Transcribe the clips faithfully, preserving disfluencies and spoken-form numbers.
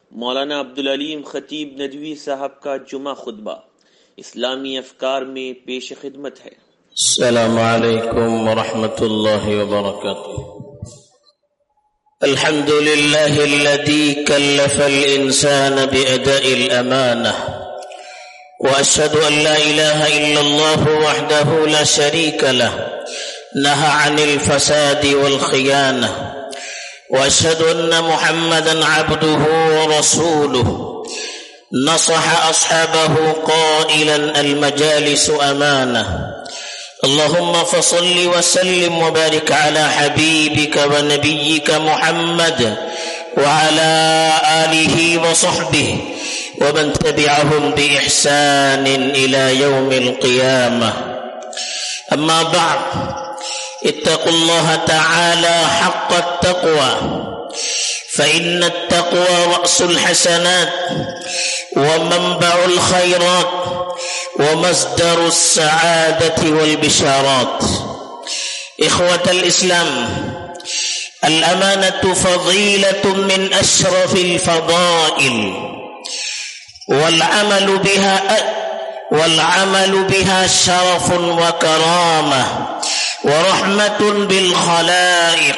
मौलाना अब्दुल अलीम खतीब नदवी साहब का जुमा खुतबा इस्लामी अफकार में पेश खिदमत है। अस्सलामु अलैकुम व रहमतुल्लाहि व बरकातुहू। अल्हम्दुलिल्लाहि अल्लज़ी कल्लफ़ल इंसान बिअदाइल अमानह व अशहदु अन ला इलाहा इल्लल्लाहु वहदहु ला शरीका लह नहा अनिल फसादी वल खियानह व अशहदु अन्न मुहम्मदन अब्दुहु व रसूलुहु नसह अस्हाबहु क़ाइलन अल मजालिसु अमानह अल्लाहुम्मा फसल्लि व सल्लिम व बारिक अला हबीबिका व नबिय्यिका मुहम्मद व अला आलिहि व सहबिहि व मन तबिअहुम बि इहसानिन इला यौमिल क़ियामह। अम्मा बअद इत्तक़ुल्लाह तआला हक़्क़त तक़वा फ़इन्न अत्तक़वा रअसुल हसनात व मनबउल खैरात व मस्दरुस सआदति वल बिशारात। इख़वतल इस्लाम, अल अमानतु फ़ज़ीलतुन मिन अशरफिल फ़ज़ाइल वल अमलु बिहा वल अमलु बिहा शरफुन व करामह व रहमतुन बिल खलाइक़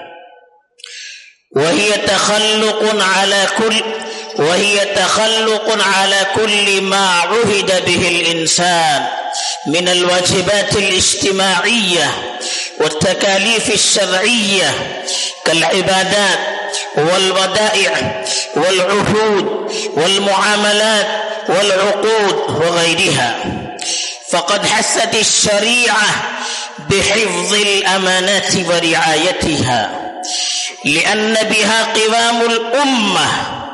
व हिय तखल्लुक़ुन अला कुल वहिय तखल्लुक़ुन अला कुल्लि मा उहिद बिहिल इंसान मिनल वाजिबातिल इज्तिमाइय्यह वत्तकालीफ़ अश्शरइय्यह कल इबादात वल वदाइअ वल उहूद वल मुआमलात वल उक़ूद व गैरिहा। फ़क़द हस्सत अश-शरीअह बिहिफ़्ज़िल अमानाति व रिआयतिहा लिअन्न बिहा क़िवामुल उम्मह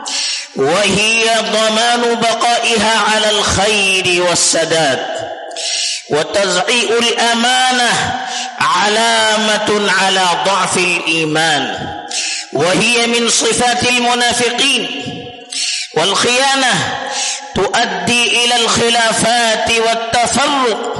वहिय ज़मानु बक़ाइहा अलल खैरि वस्सदाद व तज़ईउल अमानह अलामतुन अला ज़अफ़िल ईमान वहिय मिन सिफ़ातिल मुनाफ़िक़ीन वल ख़ियानह तुअद्दी इलल ख़िलाफ़ाति वत्तफ़र्रुक़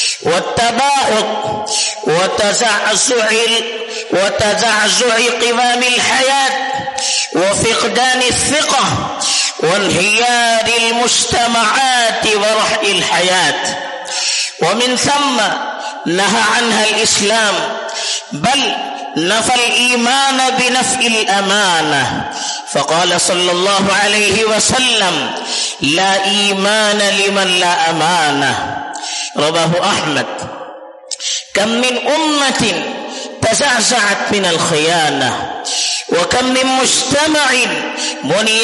वत्तबाग़ुद वतज़अज़ुअ वतज़अज़ुअ क़िवामिल हयात वफ़िक़दानि الثقة وانهيار المجتمعات ورحء الحياة ومن ثم نهى عنها الإسلام بل نفى الإيمان بنفي الأمانة فقال صلى الله عليه وسلم لا إيمان لمن لا أمانة رواه أحمد. كم من أمة تزعزعت من الخيانة وكم من مجتمع مني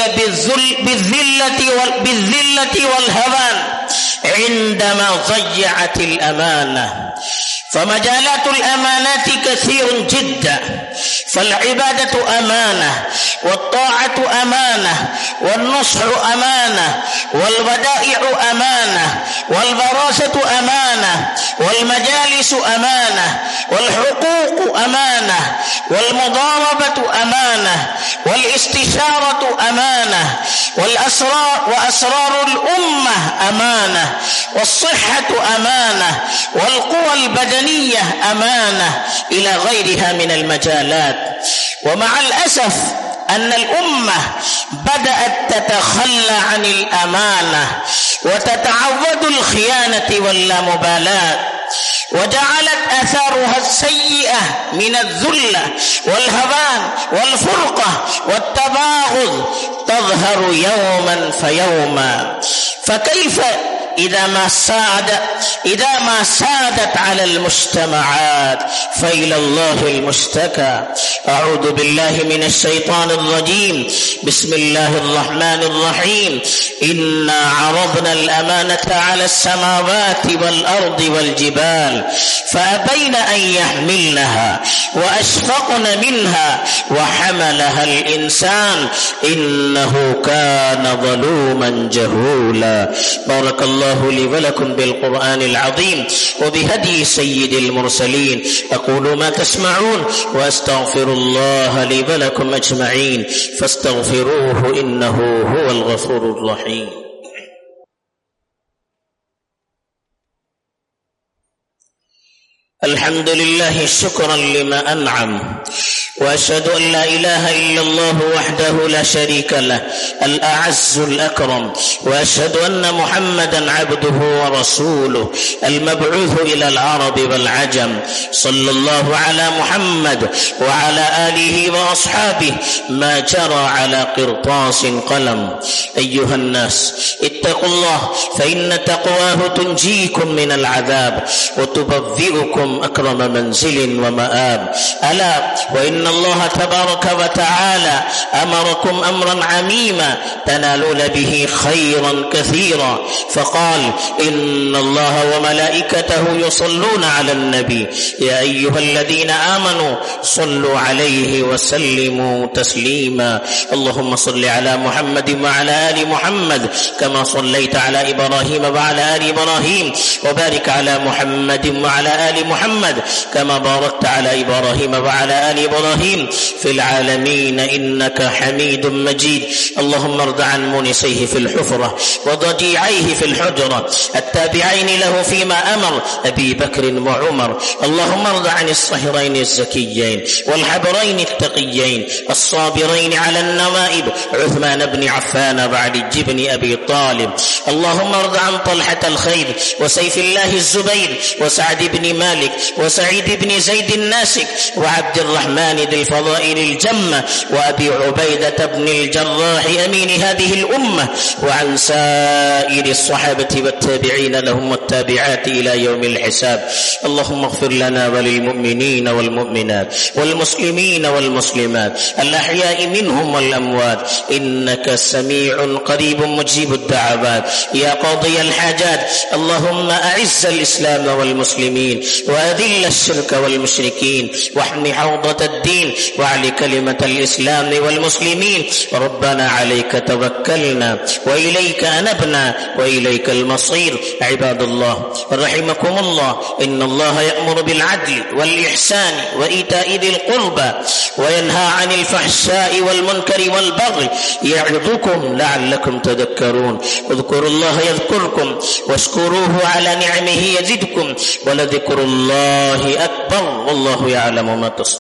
بالذلة بالذلة والهوان عندما ضيعت الأمانة. فمجالات الأمانات كثير جدا، فالعبادة أمانة والطاعة أمانة والنصح أمانة والودائع أمانة والبراسة أمانة والمجالس أمانة والحقوق أمانة والمضاربة أمانة والاستشارة أمانة والأسرار وأسرار الأمة أمانة والصحة أمانة والقوى البدنية أمانة إلى غيرها من المجالات. ومع الأسف أن الأمة بدأت تتخلى عن الأمانة وتتعود الخيانة واللامبالاة وجعلت أثارها السيئة من الذلة والهوان والفرقة والتباغض تظهر يوما فيوما. فكيف إذا ما ساد إذا ما سادت على المجتمعات فإلى الله المشتكى. أعوذ بالله من الشيطان الرجيم. بسم الله الرحمن الرحيم. إنا عرضنا الأمانة على السماوات والأرض والجبال فأبين أن يحملنها وأشفقن منها وحملها الإنسان إنه كان ظلوما جهولا. بارك الله لي ولكم بالقرآن العظيم وبهدي سيد المرسلين. أقول ما تسمعون وأستغفر الله لي ولكم أجمعين فاستغفروه إنه هو الغفور الرحيم. الحمد لله شكرا لما أنعم، وأشهد أن لا إله إلا الله وحده لا شريك له الأعز الأكرم، وأشهد أن محمدا عبده ورسوله المبعوث إلى العرب والعجم. صلى الله على محمد وعلى آله وأصحابه ما جرى على قرطاس قلم. أيها الناس اتقوا الله، فإن تقواه تنجيكم من العذاب وتبوئكم أكرم منزل ومآب. ألا وإن الله تبارك وتعالى أمركم أمرا عميما تنالون به خيرا كثيرا، فقال: إن الله وملائكته يصلون على النبي يا أيها الذين آمنوا صلوا عليه وسلموا تسليما. اللهم صل على محمد وعلى آل محمد كما صليت على إبراهيم وعلى آل إبراهيم، وبارك على محمد وعلى آل محمد كما باركت على إبراهيم وعلى آل إبراهيم في العالمين إنك حميد مجيد. اللهم ارض عن مونسيه في الحفرة وضجيعيه في الحجرة التابعين له فيما أمر أبي بكر وعمر. اللهم ارض عن الصهرين الزكيين والحبرين التقيين الصابرين على النوائب عثمان بن عفان وعلي بن أبي طالب. اللهم ارض عن طلحة الخير وسيف الله الزبير وسعد بن مالك وسعيد بن زيد الناسك وعبد الرحمن ذي الفضائل الجمة وأبي عبيدة بن الجراح أمين هذه الأمة، وعن سائر الصحابة والتابعين لهم والتابعات إلى يوم الحساب. اللهم اغفر لنا وللمؤمنين والمؤمنات والمسلمين والمسلمات الأحياء منهم والأموات، إنك سميع قريب مجيب الدعوات يا قاضي الحاجات. اللهم أعز الإسلام والمسلمين وأذل الشرك والمشركين واحم حوضة الدين واعل كلمة الإسلام والمسلمين. ربنا عليك توكلنا وإليك أنبنا وإليك المصير. عباد الله رحمكم الله، إن الله يأمر بالعدل والإحسان وإيتاء ذي القربى وينهى عن الفحشاء والمنكر والبغي يعظكم لعلكم تذكرون. اذكروا الله يذكركم واشكروه على نعمه يزدكم ولذكر الله أكبر والله يعلم ما تصنعون.